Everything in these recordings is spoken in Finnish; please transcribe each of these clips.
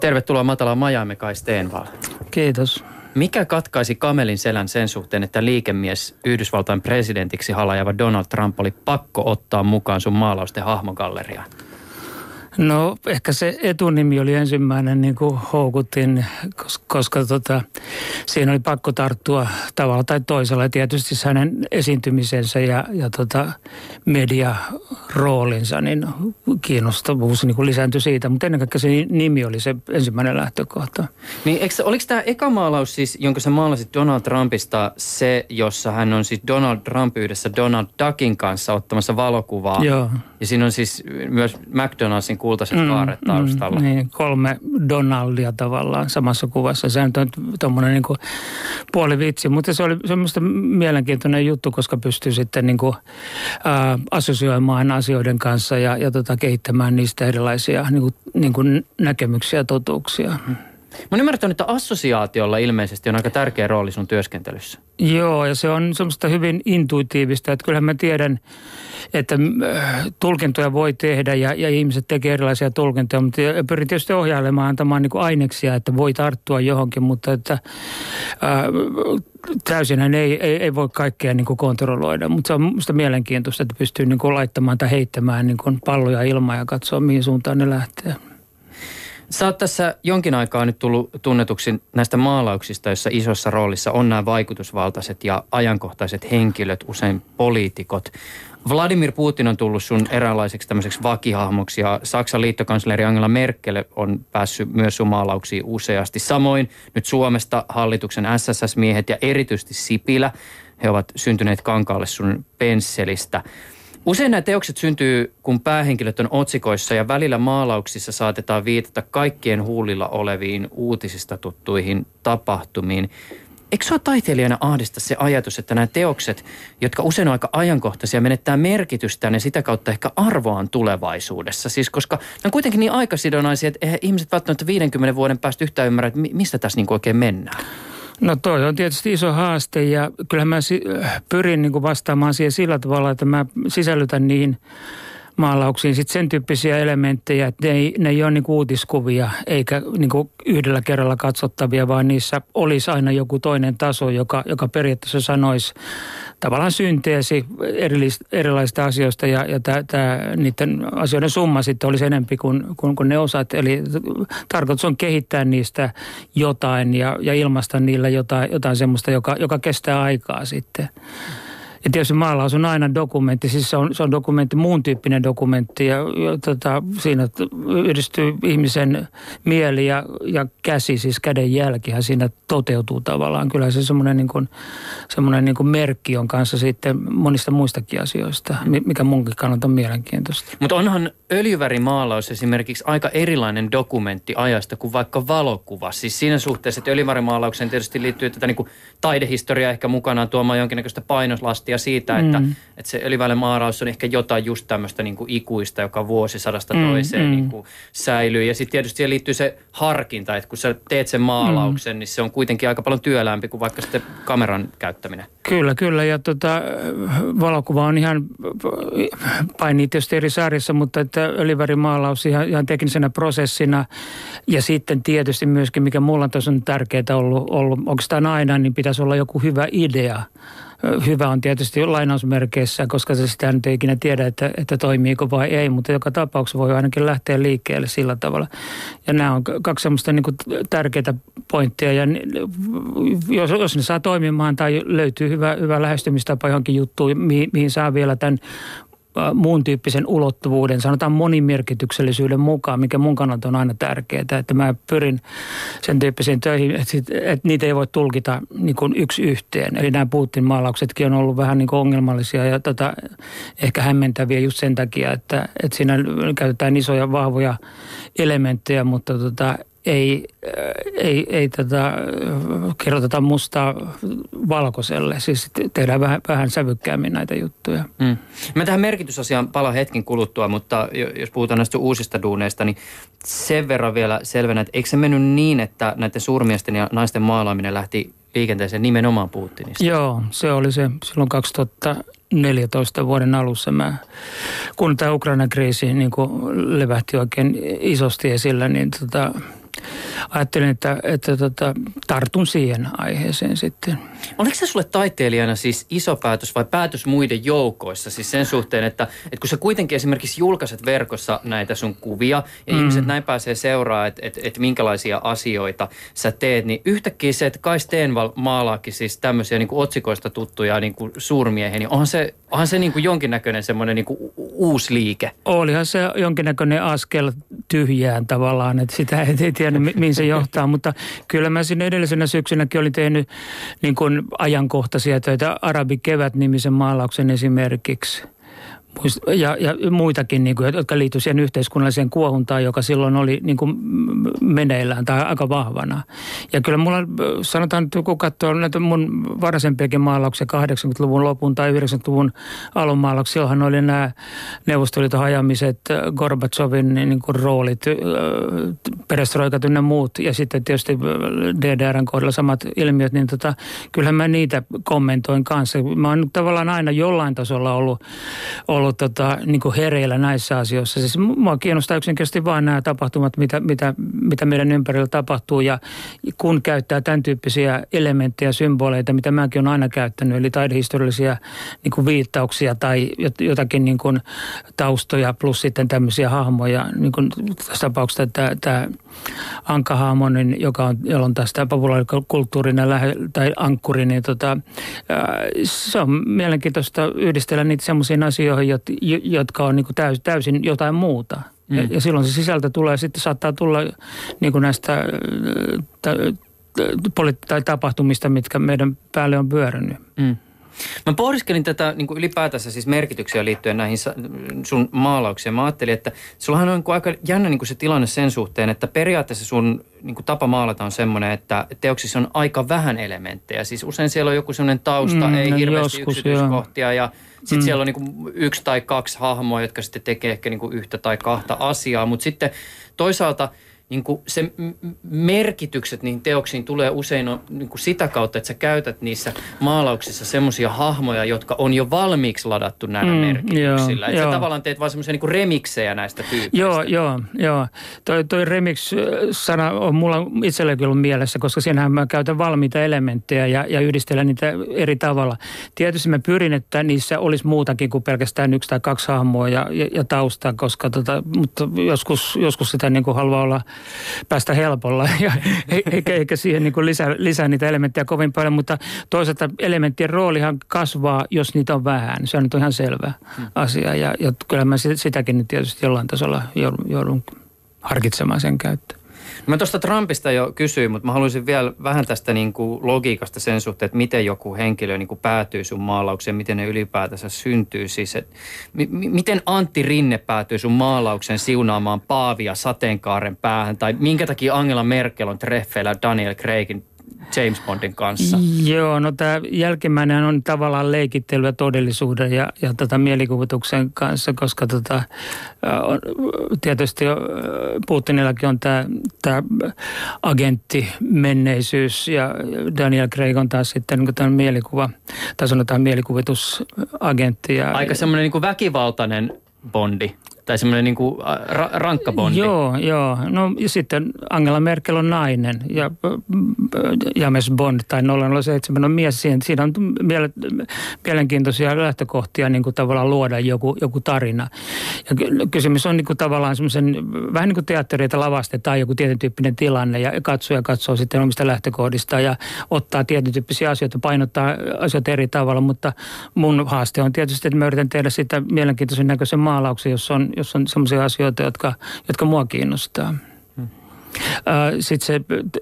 Tervetuloa Matalaan Miami, Kai Stenvall. Kiitos. Mikä katkaisi kamelin selän sen suhteen, että liikemies Yhdysvaltain presidentiksi halajava Donald Trump oli pakko ottaa mukaan sun maalausten hahmogalleriaan? No ehkä se etunimi oli ensimmäinen niin kuin houkutin, koska siinä oli pakko tarttua tavalla tai toisella. Ja tietysti hänen esiintymisensä ja mediaroolinsa, niin kiinnostavuus niin kuin lisääntyi siitä. Mutta ennen kaikkea se nimi oli se ensimmäinen lähtökohta. Niin oliko tämä eka maalaus siis, jonka sä maalasit Donald Trumpista, se, jossa hän on siis Donald Trump yhdessä Donald Duckin kanssa ottamassa valokuvaa? Joo. Ja siinä on siis myös McDonald'sin kultaiset kaaret taustalla. Niin, 3 Donaldia tavallaan samassa kuvassa. Se on tuommoinen niin kuin puolivitsi, mutta se oli semmoista mielenkiintoinen juttu, koska pystyy sitten niin kuin, assosioimaan asioiden kanssa ja kehittämään niistä erilaisia niin kuin näkemyksiä ja totuuksia. Mä oon ymmärtänyt, että assosiaatiolla ilmeisesti on aika tärkeä rooli sun työskentelyssä. Joo, ja se on semmoista hyvin intuitiivista, että kyllähän mä tiedän, että tulkintoja voi tehdä ja ihmiset tekee erilaisia tulkintoja, mutta pyrin tietysti ohjailemaan, antamaan niin kuin aineksia, että voi tarttua johonkin, mutta että täysinhän ei voi kaikkea niin kuin kontrolloida, mutta se on musta mielenkiintoista, että pystyy niin kuin laittamaan tai heittämään niin kuin palloja ilmaan ja katsoa, mihin suuntaan ne lähtee. Sä oot tässä jonkin aikaa nyt tullut tunnetuksi näistä maalauksista, joissa isossa roolissa on nämä vaikutusvaltaiset ja ajankohtaiset henkilöt, usein poliitikot. Vladimir Putin on tullut sun eräänlaiseksi tämmöiseksi vakihahmoksi ja Saksan liittokansleri Angela Merkel on päässyt myös sun maalauksiin useasti. Samoin nyt Suomesta hallituksen SSS-miehet ja erityisesti Sipilä, he ovat syntyneet kankaalle sun pensselistä. Usein nämä teokset syntyy, kun päähenkilöt on otsikoissa ja välillä maalauksissa saatetaan viitata kaikkien huulilla oleviin uutisista tuttuihin tapahtumiin. Eikö sua taiteilijana ahdista se ajatus, että nämä teokset, jotka usein on aika ajankohtaisia, menettää merkitystään ja sitä kautta ehkä arvoaan tulevaisuudessa? Siis koska ne on kuitenkin niin aikasidonnaisia, että eihän ihmiset välttämättä 50 vuoden päästä yhtään ymmärrä, että mistä tässä niin oikein mennään. No toi on tietysti iso haaste ja kyllähän mä pyrin niin kuin vastaamaan siihen sillä tavalla, että mä sisällytän niihin maalauksiin sitten sen tyyppisiä elementtejä, että ne ei ole niin kuin uutiskuvia eikä niin kuin yhdellä kerralla katsottavia, vaan niissä olisi aina joku toinen taso, joka periaatteessa sanoisi tavallaan synteesi erilaisista asioista ja niiden asioiden summa sitten olisi enemmän kuin ne osat. Eli tarkoitus on kehittää niistä jotain ja ilmaista niillä jotain semmoista, joka kestää aikaa sitten. Ja tietysti maalaus on aina dokumentti, siis se on dokumentti, muun tyyppinen dokumentti ja siinä yhdistyy ihmisen mieli ja käsi, siis käden jälkihän siinä toteutuu tavallaan. Kyllä se semmoinen niin kuin merkki on kanssa sitten monista muistakin asioista, mikä munkin kannalta on mielenkiintoista. Mutta onhan öljyvärimaalaus esimerkiksi aika erilainen dokumentti ajasta kuin vaikka valokuva. Siis siinä suhteessa, että öljyvärimaalaukseen tietysti liittyy tätä niin kuin taidehistoriaa ehkä mukanaan tuomaan jonkinnäköistä painoslastia siitä, että se öljyvärimaalaus on ehkä jotain just tämmöistä niin kuin ikuista, joka vuosisadasta toiseen niin kuin säilyy. Ja sitten tietysti siihen liittyy se harkinta, että kun sä teet sen maalauksen, niin se on kuitenkin aika paljon työlämpi kuin vaikka sitten kameran käyttäminen. Kyllä. Ja valokuva on ihan painii tietysti eri sarjassa, mutta että öljyvärimaalaus ihan teknisenä prosessina ja sitten tietysti myöskin, mikä mulla on tässä on tärkeää ollut oikeastaan aina, niin pitäisi olla joku hyvä idea. Hyvä on tietysti lainausmerkeissä, koska se sitä nyt ei ikinä tiedä, että toimiiko vai ei, mutta joka tapauksessa voi ainakin lähteä liikkeelle sillä tavalla. Ja nämä on 2 semmoista niin kuin tärkeitä pointteja ja jos ne saa toimimaan tai löytyy hyvä lähestymistapa johonkin juttuun, mihin saa vielä tämän muun tyyppisen ulottuvuuden, sanotaan monimerkityksellisyyden mukaan, mikä mun kannalta on aina tärkeää, että mä pyrin sen tyyppisiin töihin, että niitä ei voi tulkita niin kuin yksi yhteen. Eli nämä Putin-maalauksetkin on ollut vähän niin kuin ongelmallisia ja ehkä hämmentäviä just sen takia, että siinä käytetään isoja vahvoja elementtejä, mutta ei kirjoiteta mustaa valkoiselle. Siis tehdään vähän sävykkäämmin näitä juttuja. Mä tähän merkitysasiaan palaan hetken kuluttua, mutta jos puhutaan näistä uusista duuneista, niin sen verran vielä selvänä, että eikö se mennyt niin, että näiden suurmiesten ja naisten maalaaminen lähti liikenteeseen nimenomaan Putinista? Joo, se oli se silloin 2014 vuoden alussa. kun tämä Ukrainan kriisi niin kuin levähti oikein isosti esillä, niin ajattelin, että tartun siihen aiheeseen sitten. Oliko se sulle taiteilijana siis iso päätös vai päätös muiden joukoissa? Siis sen suhteen, että kun sä kuitenkin esimerkiksi julkaiset verkossa näitä sun kuvia ja ihmiset näin pääsee seuraamaan, että minkälaisia asioita sä teet, niin yhtäkkiä se, että Kai Stenvall maalaakin siis tämmöisiä niin kuin otsikoista tuttuja niin kuin suurmiehiä, niin onhan se niin kuin jonkinnäköinen semmoinen niin kuin uusi liike. Olihan se jonkinnäköinen askel tyhjään tavallaan, että sitä ei tiedä, mihin se johtaa, mutta kyllä mä siinä edellisenä syksynäkin olin tehnyt niin kuin ajankohtaisia töitä, Arabikevät-nimisen maalauksen esimerkiksi. Ja muitakin, niin kuin, jotka liittyivät siihen yhteiskunnalliseen kuohuntaan, joka silloin oli niin kuin meneillään tai aika vahvana. Ja kyllä mulla, sanotaan, että kun katsoo näitä mun varaisempiakin maalauksia 80-luvun lopun tai 90-luvun alun maalauksia, silloinhan oli nämä Neuvostoliiton hajamiset, Gorbatsovin niin kuin roolit, perestroikat ynnä muut, ja sitten tietysti DDR:n kohdalla samat ilmiöt, niin kyllähän mä niitä kommentoin kanssa. Mä oon tavallaan aina jollain tasolla ollut niin kuin hereillä näissä asioissa. Siis mua kiinnostaa yksinkertaisesti vaan nämä tapahtumat, mitä meidän ympärillä tapahtuu. Ja kun käyttää tämän tyyppisiä elementtejä, symboleita, mitä mäkin olen aina käyttänyt, eli taidehistoriallisia niin kuin viittauksia tai jotakin niin kuin taustoja plus sitten tämmöisiä hahmoja. Niin kuin tässä tapauksessa tämä Anka-hahmo, niin jolla on tästä populaarikulttuurina tai ankkuri, niin se on mielenkiintoista yhdistellä niitä semmoisiin asioihin, jotka on niin kuin täysin jotain muuta. Ja silloin se sisältö tulee, sitten saattaa tulla niin kuin näistä tai tapahtumista, mitkä meidän päälle on pyörinyt. Mä pohdiskelin tätä niin kuin ylipäätänsä siis merkityksiä liittyen näihin sun maalauksiin. Mä ajattelin, että sullahan on niin kuin aika jännä niin kuin se tilanne sen suhteen, että periaatteessa sun niin kuin tapa maalata on semmoinen, että teoksissa on aika vähän elementtejä. Siis usein siellä on joku semmoinen tausta, ei hirveästi yksityiskohtia ja sitten siellä on niin kuin 1 tai 2 hahmoa, jotka sitten tekee ehkä niin kuin 1 tai 2 asiaa. Mutta sitten toisaalta niin kuin se merkitykset niihin teoksiin tulee usein niin kuin sitä kautta, että sä käytät niissä maalauksissa semmoisia hahmoja, jotka on jo valmiiksi ladattu näillä merkityksillä. Että sä tavallaan teet vaan semmoisia niin kuin remiksejä näistä tyypeistä. Joo. Toi remix-sana on mulla itselläkin ollut mielessä, koska siinähän mä käytän valmiita elementtejä ja yhdistelen niitä eri tavalla. Tietysti mä pyrin, että niissä olisi muutakin kuin pelkästään 1 tai 2 hahmoa ja taustaa, koska mutta joskus sitä niin kuin haluaa olla päästä helpolla eikä siihen niin kuin lisää niitä elementtejä kovin paljon, mutta toisaalta elementtien roolihan kasvaa, jos niitä on vähän. Se on nyt ihan selvä asia ja kyllä mä sitäkin nyt tietysti jollain tasolla joudun harkitsemaan sen käyttöön. Mä tuosta Trumpista jo kysyin, mutta mä haluaisin vielä vähän tästä niin kuin logiikasta sen suhteen, että miten joku henkilö niin kuin päätyy sun maalaukseen, miten ne ylipäätänsä syntyy. Siis, miten Antti Rinne päätyy sun maalaukseen siunaamaan Paavia sateenkaaren päähän, tai minkä takia Angela Merkel on treffeillä Daniel Craigin James Bondin kanssa? Joo, no tämä jälkimmäinen on tavallaan leikittelyä todellisuuden ja mielikuvituksen kanssa, koska tietysti Putinillakin on tämä agenttimenneisyys ja Daniel Craig on taas sitten niin tämä mielikuva, tai sanotaan mielikuvitusagentti. Aika semmoinen niin kuin väkivaltainen Bondi. Tai semmoinen niin kuin rankka Bondi. Joo. No ja sitten Angela Merkel on nainen ja James Bond tai 007 on mies. Siinä on mielenkiintoisia lähtökohtia niin kuin tavallaan luoda joku tarina. Ja kysymys on niin kuin tavallaan semmoisen, vähän niin kuin teattereita lavastetaan joku tietyn tyyppinen tilanne ja katsoja katsoo sitten omista lähtökohdista ja ottaa tietyn tyyppisiä asioita, painottaa asioita eri tavalla. Mutta mun haaste on tietysti, että mä yritän tehdä sitä mielenkiintoisen näköisen maalauksen, jos on sellaisia asioita, jotka mua kiinnostaa. Sitten se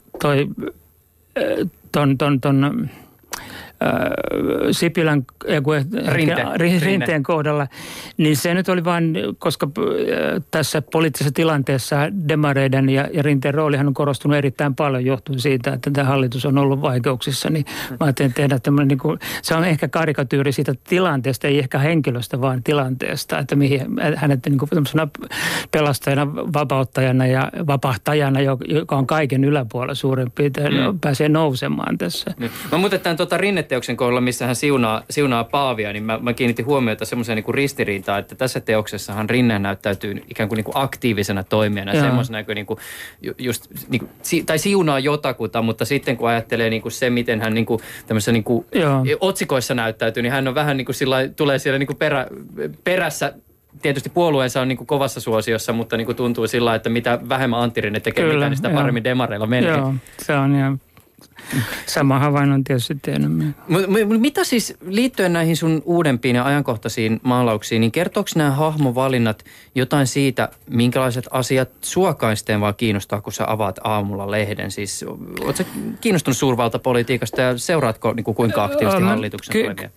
Sipilän Rinteen kohdalla, niin se nyt oli vain, koska tässä poliittisessa tilanteessa demareiden ja Rinteen roolihan on korostunut erittäin paljon johtuen siitä, että tämä hallitus on ollut vaikeuksissa, niin mä ajattelin tehdä tämmöinen, niin kuin, se on ehkä karikatyyri siitä tilanteesta, ei ehkä henkilöstä, vaan tilanteesta, että mihin hänet niin kuin pelastajana, vapauttajana ja vapahtajana, joka on kaiken yläpuolella suurin piirtein, pääsee nousemaan tässä. Mä muutetaan Rinnettä teoksen kohdalla, missä hän siunaa Paavia, niin mä kiinnitin huomiota semmoiseen niin ristiriitaan, että tässä teoksessahan Rinne näyttäytyy ikään kuin, aktiivisena toimijana, semmoisena niin kuin just, niin kuin, tai siunaa jotakuta, mutta sitten kun ajattelee niin kuin se, miten hän niin kuin, tämmöisessä niin kuin otsikoissa näyttäytyy, niin hän on vähän niin kuin tulee siellä niin kuin perässä. Tietysti puolueensa on niin kuin kovassa suosiossa, mutta niin kuin tuntuu sillä, että mitä vähemmän Antti Rinne tekee, kyllä, niin sitä paremmin demareilla menee. Joo, se on ihan sama havainnon tietysti tehnyt. Mitä siis liittyen näihin sun uudempiin ja ajankohtaisiin maalauksiin, niin kertooko nämä hahmovalinnat jotain siitä, minkälaiset asiat sua kaisteen vaan kiinnostaa, kun sä avaat aamulla lehden? Siis ootko sä kiinnostunut suurvaltapolitiikasta ja seuraatko niin kuin kuinka aktiivisesti hallituksen toimia?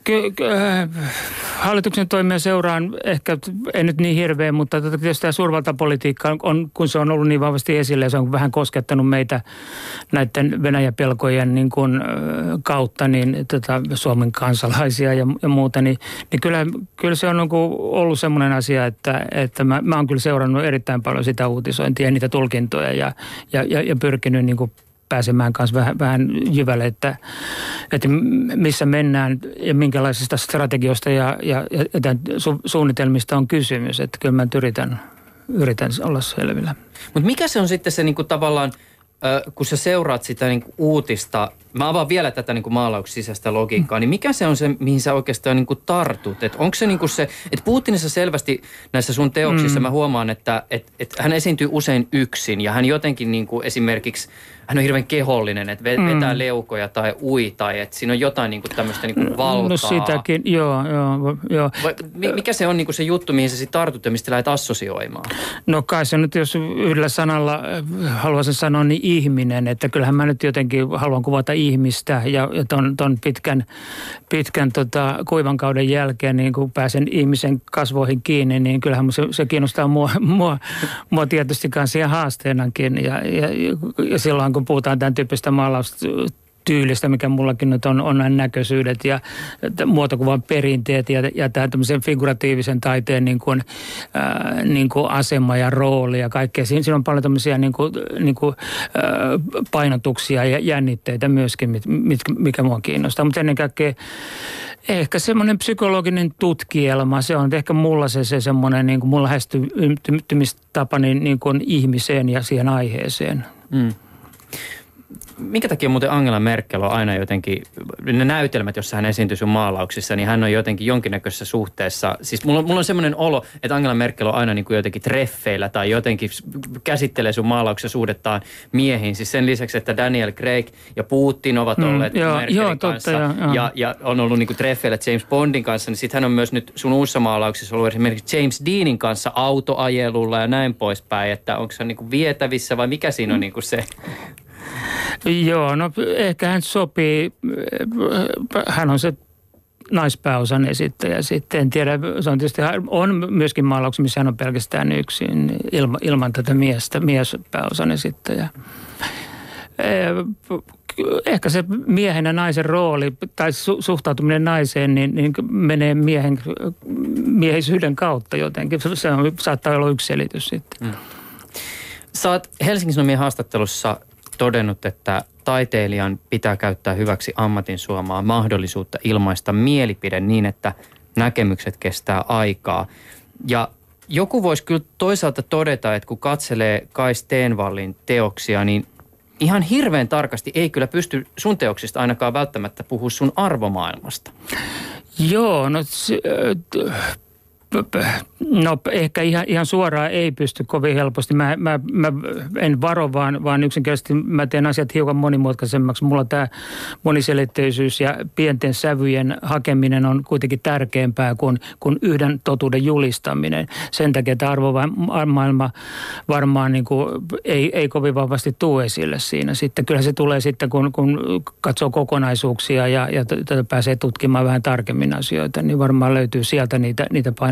Hallituksen toimia seuraan ehkä, ei nyt niin hirveä, mutta tietysti tämä suurvaltapolitiikka on, kun se on ollut niin vahvasti esille ja se on vähän koskettanut meitä näiden Venäjä-pelkojen niin kuin kautta, niin Suomen kansalaisia ja muuta, niin kyllä se on niin kuin ollut semmoinen asia, että mä oon kyllä seurannut erittäin paljon sitä uutisointia ja niitä tulkintoja ja pyrkinyt niin kuin pääsemään kanssa vähän jyvälle, että missä mennään ja minkälaisista strategioista ja suunnitelmista on kysymys. Että kyllä mä yritän olla selvillä. Mutta mikä se on sitten se niinku tavallaan, kun sä seuraat sitä niinku uutista, mä avaan vielä tätä niinku maalauksisäistä logiikkaa, niin mikä se on se, mihin sä oikeastaan niinku tartut? Että onko se niinku se, että Putinissa selvästi näissä sun teoksissa mä huomaan, että hän esiintyy usein yksin ja hän jotenkin niinku esimerkiksi, hän on hirveän kehollinen, että vetää leukoja tai ui tai että siinä on jotain niinku tämmöistä niinku valtaa. No sitäkin, joo. Mikä se on niinku se juttu, mihin sä sit tartut ja mistä lähdet assosioimaan? No kai se nyt, jos yhdellä sanalla haluaisin sanoa, niin ihminen, että kyllähän mä nyt jotenkin haluan kuvata ihmistä ja ton pitkän kuivan kauden jälkeen, niin kun pääsen ihmisen kasvoihin kiinni, niin kyllähän se kiinnostaa mua tietysti kanssa ihan haasteenakin ja silloin kun puhutaan tämän tyyppistä maalaustyylistä, mikä mullakin nyt on nämä näköisyydet ja muotokuvan perinteet ja tämä tämmöisen figuratiivisen taiteen niin kuin asema ja rooli ja kaikkea. Siinä on paljon tämmöisiä niin kuin painotuksia ja jännitteitä myöskin, mikä mua kiinnostaa. Mutta ennen kaikkea ehkä semmoinen psykologinen tutkielma, se on ehkä mulla se semmoinen niin kuin mulla lähestymistapa niin kuin ihmiseen ja siihen aiheeseen. Minkä takia muuten Angela Merkel on aina jotenkin, ne näytelmät, jossa hän esiintyy sun maalauksissa, niin hän on jotenkin jonkinnäköisessä suhteessa. Siis mulla on semmoinen olo, että Angela Merkel on aina niin kuin jotenkin treffeillä tai jotenkin käsittelee sun maalauksessa suhdettaan miehiin. Siis sen lisäksi, että Daniel Craig ja Putin ovat olleet Merkelin kanssa ja on ollut niin kuin treffeillä James Bondin kanssa, niin sitten hän on myös nyt sun uusissa maalauksissa ollut esimerkiksi James Deanin kanssa autoajelulla ja näin poispäin, että onko se niin kuin vietävissä vai mikä siinä on niin kuin se? Joo, no ehkä hän sopii, hän on se naispääosan esittäjä sitten, en tiedä, se on tietysti, on myöskin maalauksia, missä hän on pelkästään yksin ilman tätä miespääosan esittäjää. Ehkä se miehen ja naisen rooli tai suhtautuminen naiseen niin menee miehisyyden kautta jotenkin, se saattaa olla yksi selitys sitten. Sä oot Helsingin Sanomien haastattelussa todennut, että taiteilijan pitää käyttää hyväksi ammatin suomaa mahdollisuutta ilmaista mielipide niin, että näkemykset kestää aikaa. Ja joku voisi kyllä toisaalta todeta, että kun katselee Kai Stenvallin teoksia, niin ihan hirveän tarkasti ei kyllä pysty sun teoksista ainakaan välttämättä puhua sun arvomaailmasta. Joo, no ehkä ihan suoraan ei pysty kovin helposti. Mä en varo, vaan yksinkertaisesti mä teen asiat hiukan monimutkaisemmaksi. Mulla tämä moniselitteisyys ja pienten sävyjen hakeminen on kuitenkin tärkeämpää kuin yhden totuuden julistaminen. Sen takia tämä arvomaailma varmaan niin kuin ei kovin vahvasti tule esille siinä. Sitten kyllä se tulee sitten, kun katsoo kokonaisuuksia ja pääsee tutkimaan vähän tarkemmin asioita, niin varmaan löytyy sieltä niitä painotuksia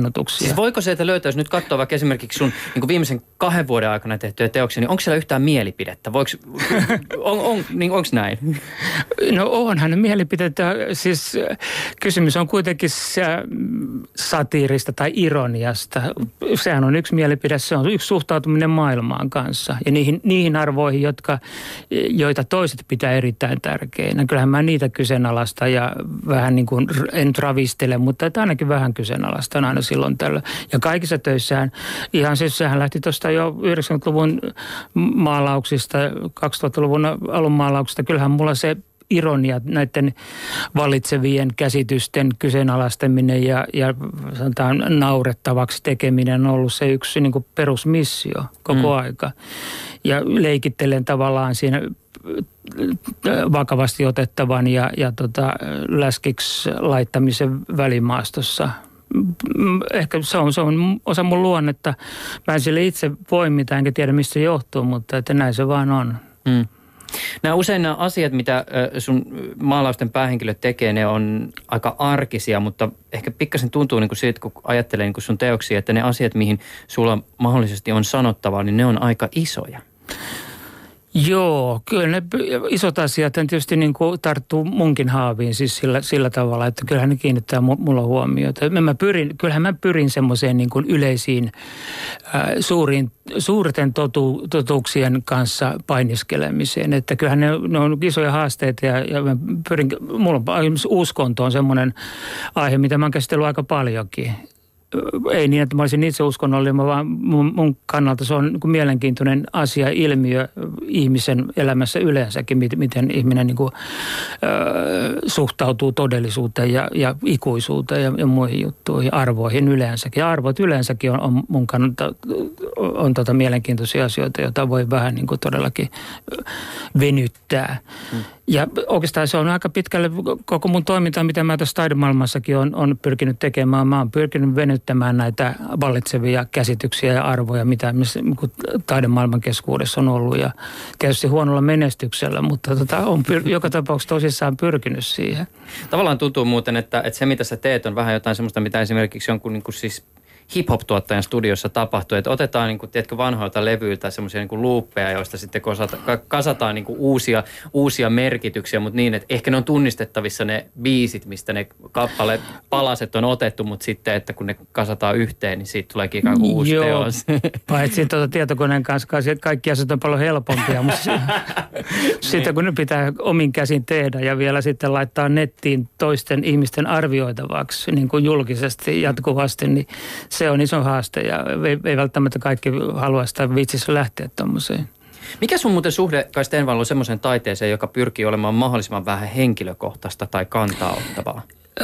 tunnetuksia. Siis voiko sieltä löytää, jos nyt katsoo vaikka esimerkiksi sun niin viimeisen 2 vuoden aikana tehtyjä teoksia, niin onko siellä yhtään mielipidettä? Onko näin? No onhan mielipiteitä. Siis kysymys on kuitenkin satiirista tai ironiasta. Sehän on yksi mielipide, se on yksi suhtautuminen maailmaan kanssa ja niihin arvoihin, joita toiset pitää erittäin tärkeinä. Kyllähän mä niitä kyseenalaista ja vähän niin kuin, en ravistele, mutta ainakin vähän kyseenalaista on aina silloin tällä. Ja kaikissa töissähän, ihan siis sehän lähti tuosta jo 90-luvun maalauksista, 2000-luvun alun maalauksista. Kyllähän mulla se ironia, näiden vallitsevien käsitysten kyseenalaistaminen ja sanotaan naurettavaksi tekeminen on ollut se yksi niin kuin perusmissio koko aika. Ja leikittelen tavallaan siinä vakavasti otettavan ja läskiksi laittamisen välimaastossa. Ehkä se on osa mun luonnetta. Mä en sille itse voi mitään, enkä tiedä mistä se johtuu, mutta että näin se vaan on. Usein nämä asiat, mitä sun maalausten päähenkilöt tekee, ne on aika arkisia, mutta ehkä pikkasen tuntuu niin kuin siitä, kun ajattelee niin kuin sun teoksia, että ne asiat, mihin sulla mahdollisesti on sanottavaa, niin ne on aika isoja. Joo, kyllä ne isot asiat tietysti niin kuin tarttuu munkin haaviin siis sillä tavalla, että kyllähän ne kiinnittää mulla huomiota. Kyllähän mä pyrin semmoiseen niin kuin yleisiin suurten totuuksien kanssa painiskelemiseen, että kyllähän ne on isoja haasteita ja mä pyrin, mulla on uskonto on semmoinen aihe, mitä mä oon käsitellyt aika paljonkin. Ei niin, että mä olisin itse uskonnollinen, vaan mun kannalta se on niin kuin mielenkiintoinen asia, ilmiö ihmisen elämässä yleensäkin, miten ihminen niin kuin, suhtautuu todellisuuteen ja ikuisuuteen ja muihin juttuihin, arvoihin yleensäkin. Ja arvot yleensäkin on mun kannalta on mielenkiintoisia asioita, joita voi vähän niin kuin todellakin venyttää. Ja oikeastaan se on aika pitkälle koko mun toiminta, mitä mä tässä taidemaailmassakin on pyrkinyt tekemään. Mä oon pyrkinyt venyttämään näitä vallitsevia käsityksiä ja arvoja, mitä taidemaailman keskuudessa on ollut. Ja tietysti huonolla menestyksellä, mutta on joka tapauksessa tosissaan pyrkinyt siihen. Tavallaan tuntuu muuten, että se mitä sä teet on vähän jotain semmoista, mitä esimerkiksi jonkun niin kuin siis hip-hop-tuottajan studiossa tapahtuu, että otetaan niin kuin, tiedätkö, vanhoilta levyiltä semmoisia niin kuin luuppeja, joista sitten kasataan niin kuin uusia merkityksiä, mutta niin, että ehkä ne on tunnistettavissa ne biisit, mistä ne palaset on otettu, mutta sitten, että kun ne kasataan yhteen, niin siitä tuleekin ikään kuin uusi teos. Paitsi tietokoneen kanssa kaikki asiat on paljon helpompia, mutta sitten kun ne pitää omin käsin tehdä ja vielä sitten laittaa nettiin toisten ihmisten arvioitavaksi niin kuin julkisesti jatkuvasti, niin se on iso haaste ja ei välttämättä kaikki halua sitä viitsisi lähteä tommoseen. Mikä sun muuten suhde, Kai Stenvall, on semmoiseen taiteeseen, joka pyrkii olemaan mahdollisimman vähän henkilökohtaista tai kantaa ottavaa?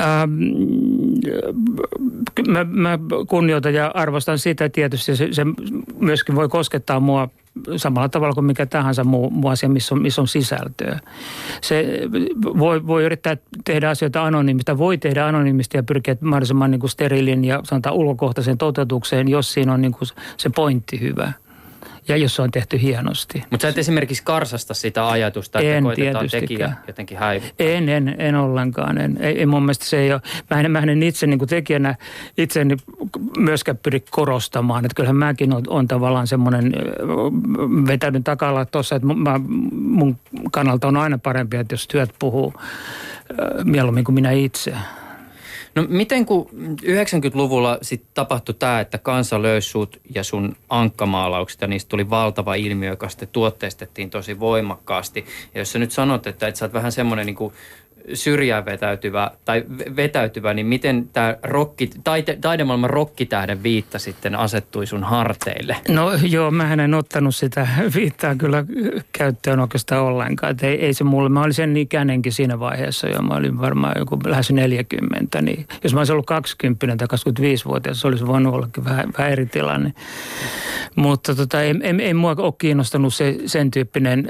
Mä kunnioitan ja arvostan sitä tietysti. Se myöskin voi koskettaa mua samalla tavalla kuin mikä tahansa muu asia, missä on sisältöä. Se voi yrittää tehdä asioita anonyymisti, voi tehdä anonyymisti ja pyrkiä mahdollisimman niin kuin steriilin ja sanotaan ulkokohtaisen toteutukseen, jos siinä on niin kuin se pointti hyvä. Ja jos se on tehty hienosti. Mutta sä et esimerkiksi karsasta sitä ajatusta, että koitetaan tekijä jotenkin häivyttää. En ollenkaan. Ei mun mielestä se ei ole. Mä en itse niin kuin tekijänä itseäni myöskään pyri korostamaan. Että kyllähän mäkin on tavallaan semmoinen vetäydyn takalla tuossa, että mun kannalta on aina parempi, että jos työt puhuu mieluummin kuin minä itse. No miten kun 90-luvulla sitten tapahtui tämä, että kansa löysi sut ja sun ankkamaalaukset ja niistä tuli valtava ilmiö, joka sitten tuotteistettiin tosi voimakkaasti. Ja jos sä nyt sanot, että sä oot vähän semmoinen niin kuin syrjään vetäytyvä, niin miten tämä taidemaailman rokkitähden viitta sitten asettui sun harteille? No joo, mähän en ottanut sitä viittaa kyllä käyttöön oikeastaan ollenkaan. Et ei se mulle, mä olin sen ikäinenkin siinä vaiheessa jo, mä olin varmaan joku lähes 40, niin jos mä olisin ollut 20 tai 25-vuotias, se olisi voinut ollakin vähän eri tilanne. Mutta ei mua ole kiinnostanut sen tyyppinen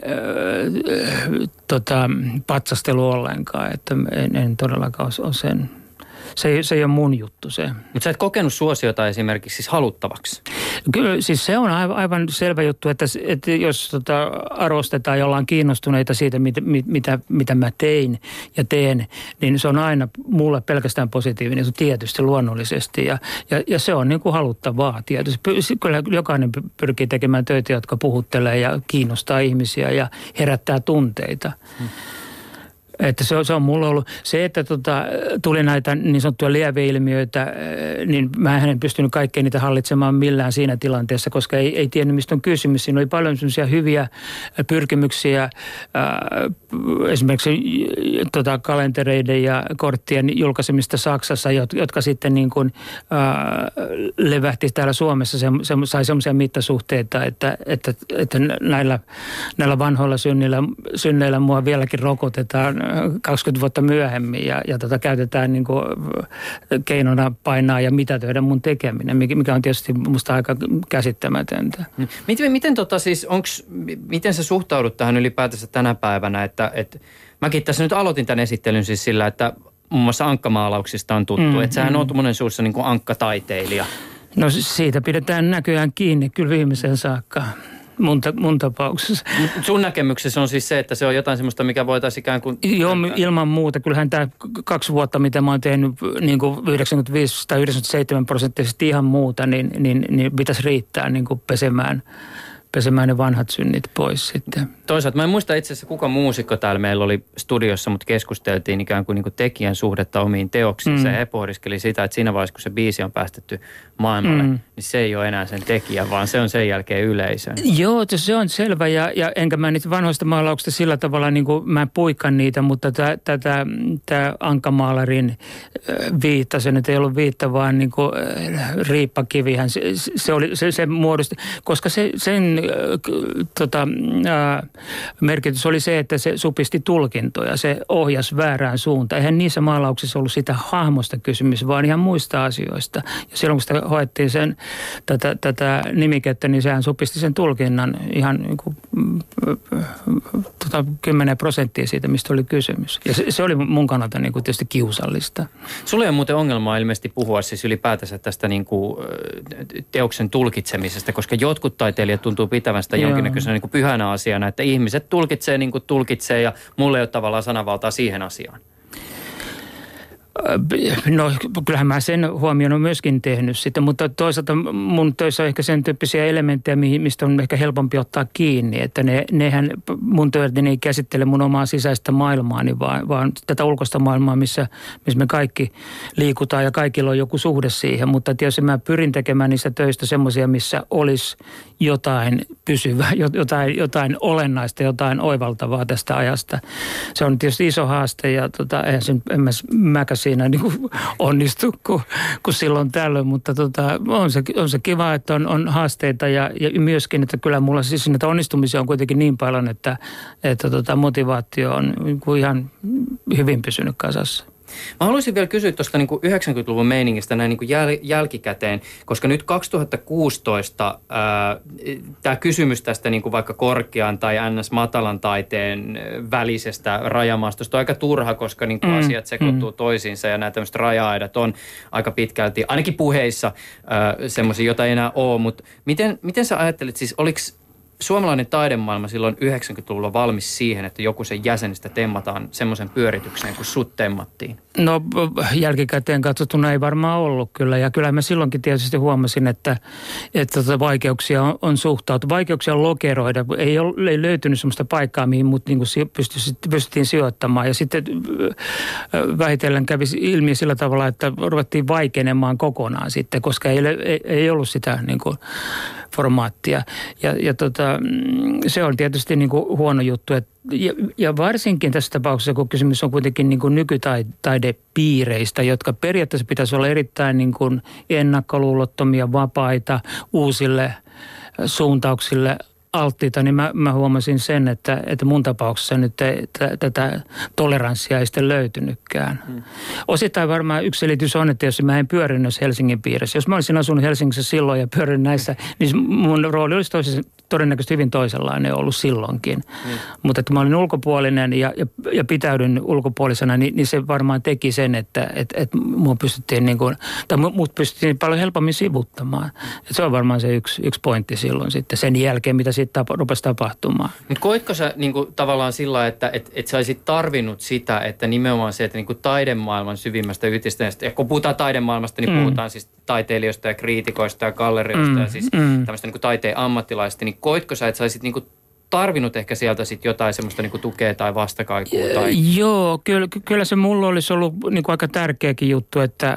patsastelu ollenkaan, että en todellakaan ole sen Se ei ole mun juttu se. Mutta sä et kokenut suosiota esimerkiksi siis haluttavaksi? Kyllä, siis se on aivan selvä juttu, että jos arvostetaan ja ollaan kiinnostuneita siitä, mitä mä tein ja teen, niin se on aina mulle pelkästään positiivinen, tietysti luonnollisesti. Ja se on niin kuin haluttavaa tietysti. Kyllä jokainen pyrkii tekemään töitä, jotka puhuttelee ja kiinnostaa ihmisiä ja herättää tunteita. Että se on mulla ollut. Se, että tuli näitä niin sanottuja lieveilmiöitä, niin mä en pystynyt kaikkea niitä hallitsemaan millään siinä tilanteessa, koska ei tiennyt, mistä on kysymys. Siinä oli paljon sellaisia hyviä pyrkimyksiä, esimerkiksi kalentereiden ja korttien julkaisemista Saksassa, jotka sitten niin kuin levähti täällä Suomessa. Se sai semmoisia mittasuhteita, että näillä vanhoilla synneillä mua vieläkin rokotetaan 20 vuotta myöhemmin ja käytetään niin kuin keinona painaa ja mitätöidä mun tekeminen, mikä on tietysti musta aika käsittämätöntä. Miten sä suhtaudut tähän ylipäätänsä tänä päivänä, että mäkin tässä nyt aloitin tämän esittelyn siis sillä, että muun muassa ankkamaalauksista on tuttu, että sähän oot monen suussa niin kuin ankkataiteilija. No siitä pidetään näköjään kiinni kyllä viimeiseen saakka. Mun tapauksessa. Sun näkemyksessä on siis se, että se on jotain semmoista, mikä voitaisiin ikään kuin... Joo, ilman muuta. Kyllähän tämä 2 vuotta, mitä mä oon tehnyt niin kuin 95% tai 97% ihan muuta, niin pitäisi riittää niin kuin pesemään ne vanhat synnit pois sitten. Toisaalta mä en muista itse asiassa kuka muusikko täällä meillä oli studiossa, mutta keskusteltiin ikään kuin tekijän suhdetta omiin teoksiinsa. Ja he pohdiskeli sitä, että siinä vaiheessa, kun se biisi on päästetty maailmalle, niin se ei ole enää sen tekijä, vaan se on sen jälkeen yleisön. Joo, se on selvä ja enkä mä niitä vanhoista maalauksista sillä tavalla, niin kuin mä puikan niitä, mutta tämä Ankkamaalarin viitta, se nyt ei ollut viitta, vaan niin kuin riippakivihän, se muodosti, koska sen merkitys oli se, että se supisti tulkintoja, se ohjasi väärään suuntaan. Eihän niissä maalauksissa ollut sitä hahmosta kysymys, vaan ihan muista asioista. Ja silloin kun sitä hoettiin tätä nimikettä, niin sehän supisti sen tulkinnan ihan niin kuin, 10% siitä, mistä oli kysymys. Ja se oli mun kannalta niin kuin tietysti kiusallista. Sulla ei ole muuten ongelmaa ilmeisesti puhua siis ylipäätänsä tästä niin kuin teoksen tulkitsemisesta, koska jotkut taiteilijat tuntuu pitävän sitä jonkinnäköisenä niin kuin pyhänä asiana, että ihmiset tulkitsee niin kuin tulkitsee ja mulla ei ole tavallaan sananvaltaa siihen asiaan. No kyllähän mä sen huomioon on myöskin tehnyt sitten, mutta toisaalta mun töissä on ehkä sen tyyppisiä elementtejä, mistä on ehkä helpompi ottaa kiinni, että nehän mun töitä ei käsittele mun omaa sisäistä maailmaani, vaan tätä ulkoista maailmaa, missä me kaikki liikutaan ja kaikilla on joku suhde siihen, mutta tietysti mä pyrin tekemään niistä töistä semmoisia, missä olisi jotain pysyvää, jotain olennaista, jotain oivaltavaa tästä ajasta. Se on tietysti iso haaste ja en mäkä siinä niin kuin onnistu kuin silloin tällöin, mutta on se kiva, että on haasteita ja myöskin, että kyllä mulla siis näitä onnistumisia on kuitenkin niin paljon, että motivaatio on niin kuin ihan hyvin pysynyt kasassa. Mä haluaisin vielä kysyä tuosta niin 90-luvun meiningistä näin niin jälkikäteen, koska nyt 2016 tämä kysymys tästä niin kuin vaikka korkean tai ns-matalan taiteen välisestä rajamaastosta on aika turha, koska niin kuin asiat sekoittuu toisiinsa ja nämä tämmöiset raja-aidat on aika pitkälti, ainakin puheissa semmoisia, joita ei enää ole, mutta miten sä ajattelet, siis oliko suomalainen taidemaailma silloin 90-luvulla valmis siihen, että joku sen jäsenistä temmataan semmoisen pyöritykseen, kun sut temmattiin? No jälkikäteen katsottuna ei varmaan ollut kyllä. Ja kyllä mä silloinkin tietysti huomasin, että vaikeuksia on suhtautua. Vaikeuksia on lokeroida. Ei löytynyt semmoista paikkaa, mihin mut niin pystyttiin sijoittamaan. Ja sitten vähitellen kävi ilmi sillä tavalla, että ruvettiin vaikenemaan kokonaan sitten, koska ei ollut sitä niin kuin formaattia. Ja se on tietysti niin kuin huono juttu. Ja varsinkin tässä tapauksessa, kun kysymys on kuitenkin niin kuin nykytaidepiireistä, jotka periaatteessa pitäisi olla erittäin niin kuin ennakkoluulottomia, vapaita, uusille suuntauksille alttiita, niin mä huomasin sen, että mun tapauksessa nyt tätä toleranssia ei sitten löytynytkään. Osittain varmaan yksi selitys on, että jos mä en pyörinyt Helsingin piirissä, jos mä olisin asunut Helsingissä silloin ja pyörinyt näissä, niin mun rooli olisi todennäköisesti hyvin toisenlainen ollut silloinkin. Mutta että mä olin ulkopuolinen ja pitäydyn ulkopuolisena, niin se varmaan teki sen, että mut pystyttiin paljon helpommin sivuttamaan. Et se on varmaan se yksi pointti silloin sitten sen jälkeen, mitä siitä rupesi tapahtumaan. Mutta koitko sä niinku, tavallaan sillä, että sä olisit tarvinnut sitä, että nimenomaan se, että niinku taidemaailman syvimmästä yhdistämisestä, ja kun puhutaan taidemaailmasta, niin puhutaan siis taiteilijoista ja kriitikoista ja gallerioista ja siis tämmöistä niinku taiteen ammattilaista, niin koitko sä, että sä olisit niinku tarvinnut ehkä sieltä sitten jotain semmoista niinku tukea tai vastakaikua? Tai... Joo, kyllä se mulla olisi ollut niinku aika tärkeäkin juttu, että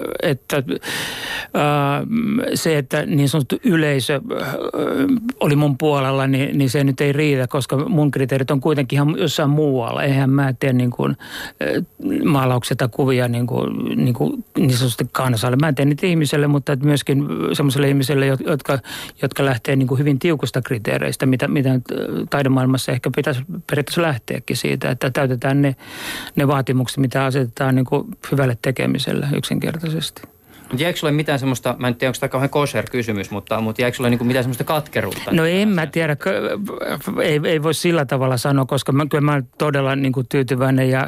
se, että niin sanottu yleisö oli mun puolella, niin se nyt ei riitä, koska mun kriteerit on kuitenkin ihan jossain muualla. Eihän mä tee niin kuin maalauksia tai kuvia niin sanotusti kansalle. Mä teen niitä ihmiselle, mutta myöskin semmoiselle ihmiselle, jotka lähtee niin kuin hyvin tiukasta kriteereistä, mitä taidemaailmassa ehkä pitäisi periaatteessa lähteäkin siitä, että täytetään ne vaatimukset, mitä asetetaan niin kuin hyvälle tekemiselle yksinkertaisesti. Jäikö sulle mitään semmoista, mä en tiedä, onko tämä kauhean kosher kysymys, mutta jäikö sulle niinku mitään semmoista katkeruutta? No en mä tiedä, ei voi sillä tavalla sanoa, koska kyllä mä olen todella niinku tyytyväinen ja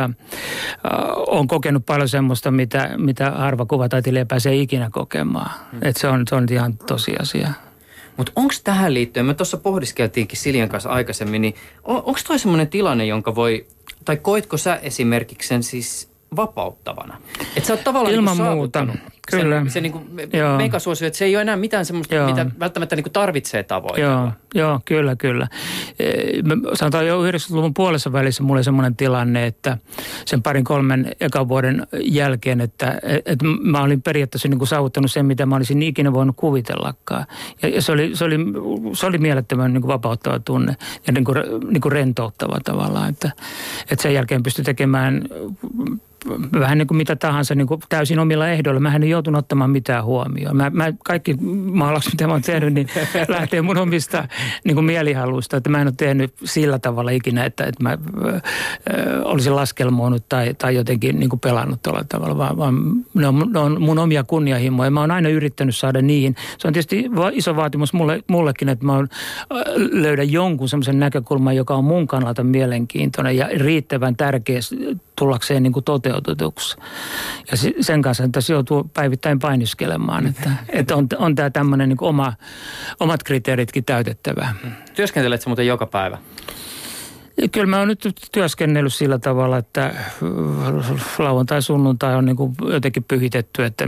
olen kokenut paljon semmoista, mitä harva kuvataiteilija pääsee ikinä kokemaan. Että se on ihan tosiasia. Mutta onko tähän liittyen, me tuossa pohdiskeltiinkin Siljan kanssa aikaisemmin, niin onko toi semmoinen tilanne, jonka voi, tai koitko sä esimerkiksi sen siis vapauttavana? Että sä oot tavallaan ilman muuta, kyllä. Se niinku megasuosio, että se ei ole enää mitään semmoista, mitä välttämättä niinku tarvitsee tavoitella. Joo, kyllä. Sanotaan jo 90-luvun puolessa välissä mulla oli semmoinen tilanne, että sen 2-3 ekan vuoden jälkeen, että mä olin periaatteessa niinku saavuttanut sen, mitä mä olisin ikinä voinut kuvitellakaan. Ja se oli mielettömän niinku vapauttava tunne ja niinku rentouttava tavallaan, että sen jälkeen pystyi tekemään vähän niin kuin mitä tahansa niin kuin täysin omilla ehdoilla. Mä en joutunut ottamaan mitään huomioon. Mä kaikki maalaukset, mitä mä oon tehnyt, niin lähtee mun omista niin kuin mielihaluista. Että mä en ole tehnyt sillä tavalla ikinä, että mä olisin laskelmoinut tai jotenkin niin kuin pelannut tuolla tavalla, vaan ne on mun omia kunnianhimoja. Mä oon aina yrittänyt saada niihin. Se on tietysti iso vaatimus mullekin, että mä löydän jonkun semmoisen näkökulman, joka on mun kannalta mielenkiintoinen ja riittävän tärkeä tullakseen niin kuin toteutetuksi. Ja sen kanssa tässä joutuu päivittäin painiskelemaan, että on tämä tämmöinen niin kuin omat kriteeritkin täytettävää. Työskentelet sä muuten joka päivä? Kyllä mä oon nyt työskennellyt sillä tavalla, että lauantai sunnuntai on niin kuin jotenkin pyhitetty, että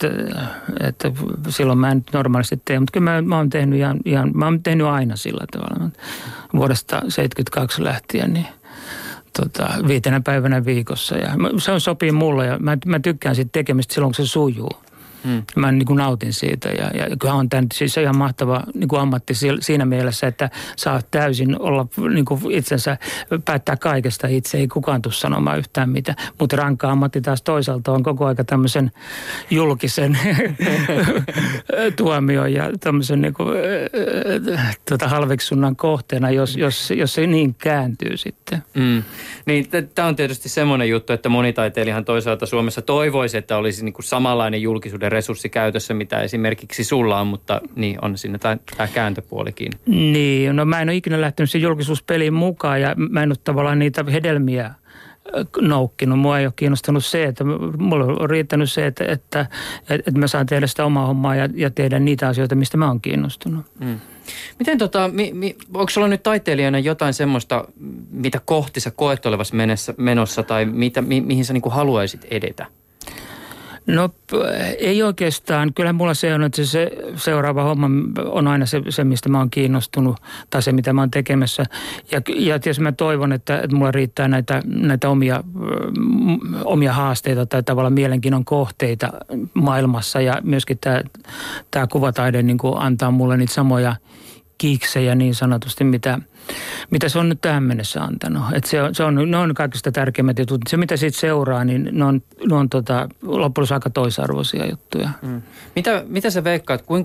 silloin mä en nyt normaalisti tee, mutta kyllä mä oon tehnyt mä oon tehnyt aina sillä tavalla. Vuodesta 1972 lähtien, niin 5 päivänä viikossa. Ja se sopii mulle ja mä tykkään siitä tekemistä silloin, kun se sujuu. Mä niin kuin nautin siitä ja kyllä on tämä siis ihan mahtava niin kuin ammatti siinä mielessä, että saa täysin olla niin kuin itsensä, päättää kaikesta itse, ei kukaan tule sanomaan yhtään mitään. Mutta rankka ammatti taas toisaalta on koko aika tämmöisen julkisen tuomion ja tämmöisen niin kuin, halveksunnan kohteena, jos se niin kääntyy sitten. Niin tämä on tietysti semmoinen juttu, että monitaiteilijahan toisaalta Suomessa toivoisi, että olisi niin kuin samanlainen julkisuuden resurssi käytössä, mitä esimerkiksi sulla on, mutta niin on siinä tämä kääntöpuolikin. Niin, no mä en ole ikinä lähtenyt siihen julkisuuspeliin mukaan ja mä en ole tavallaan niitä hedelmiä noukkinut. Mua ei ole kiinnostanut se, että mulla on riittänyt se, että mä saan tehdä sitä omaa hommaa ja tehdä niitä asioita, mistä mä oon kiinnostunut. Miten onko sulla nyt taiteilijana jotain semmoista, mitä kohti sä koet olevassa menossa tai mihin sä niinku haluaisit edetä? No ei oikeastaan. Kyllähän mulla se on, että se seuraava homma on aina se mistä mä oon kiinnostunut tai se, mitä mä oon tekemässä. Ja tietysti mä toivon, että mulla riittää näitä omia haasteita tai tavallaan mielenkiinnon kohteita maailmassa. Ja myöskin tämä kuvataide niin kuin antaa mulle niitä samoja kiiksejä niin sanotusti, mitä se on nyt tähän mennessä antanut. Että ne on kaikista tärkeimmät jutut. Se, mitä siitä seuraa, niin ne on loppujen aika toisarvoisia juttuja. Mitä sä veikkaat, kuinka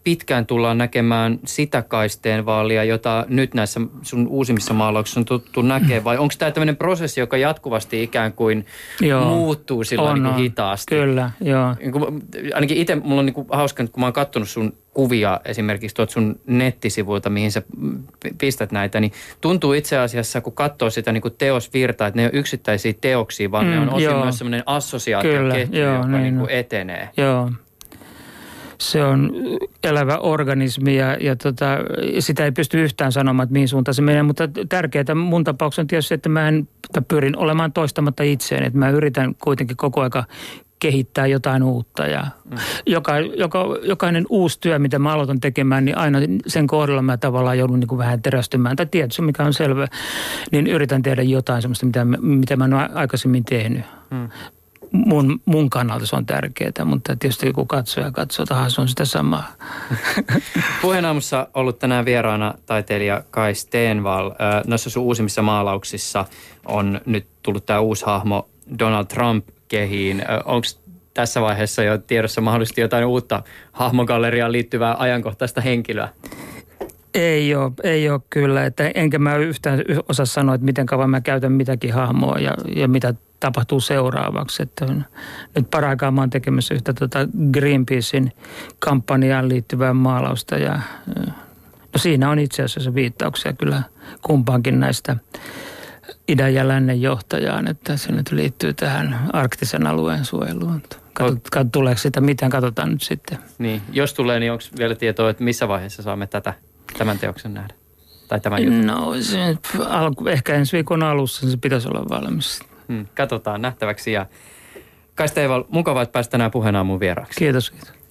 pitkään tullaan näkemään sitä Kaisteen vaalia, jota nyt näissä sun uusimmissa maalauksissa on tuttu näkee, vai onko tämä tämmöinen prosessi, joka jatkuvasti ikään kuin muuttuu sillä niin hitaasti? Kyllä, joo. Ainakin itse mulla on niin hauska, kun mä oon katsonut sun kuvia esimerkiksi tuot sun nettisivuilta, mihin sä pistät näitä, niin tuntuu itse asiassa, kun katsoo sitä niin kuin teosvirtaa, että ne ei ole yksittäisiä teoksia, vaan ne on osin myös semmoinen assosiaatioketju, joka niin kuin etenee. Joo. Se on elävä organismi ja sitä ei pysty yhtään sanomaan, että mihin suuntaan se menee. Mutta tärkeää mun tapauksessa on tietysti, että pyrin olemaan toistamatta itseen. Että mä yritän kuitenkin koko aika kehittää jotain uutta. Ja jokainen uusi työ, mitä mä aloitan tekemään, niin aina sen kohdalla mä tavallaan joudun niin kuin vähän terästymään. Tai tietysti, mikä on selvä, niin yritän tehdä jotain sellaista, mitä mä en ole aikaisemmin tehnyt. Mun kannalta se on tärkeää, mutta tietysti kun katsoja katsoo, se on sitä samaa. Puheenaamussa ollut tänään vieraana taiteilija Kai Stenvall. Noissa sun uusimmissa maalauksissa on nyt tullut tämä uusi hahmo Donald Trump kehiin. Onko tässä vaiheessa jo tiedossa mahdollisesti jotain uutta hahmogalleriaan liittyvää ajankohtaista henkilöä? Ei ole kyllä. Että enkä mä yhtään osaa sanoa, että miten kauan mä käytän mitäkin hahmoa ja mitä tapahtuu seuraavaksi. Että nyt paraikaa mä oon tekemässä yhtä Greenpeacein kampanjaan liittyvää maalausta ja siinä on itse asiassa viittauksia kyllä kumpaankin näistä idän ja lännen johtajaan, että se nyt liittyy tähän arktisen alueen suojeluun. Tuleeko sitä mitään, katsotaan nyt sitten. Niin, jos tulee, niin onko vielä tietoa, että missä vaiheessa saamme tämän teoksen nähdä? Tai tämän jutun? No, ehkä ensi viikon alussa se pitäisi olla valmis. Katsotaan nähtäväksi ja Kai Stenvall, mukavaa, että pääsit tänään Puheenaamuun vieraaksi. Kiitos.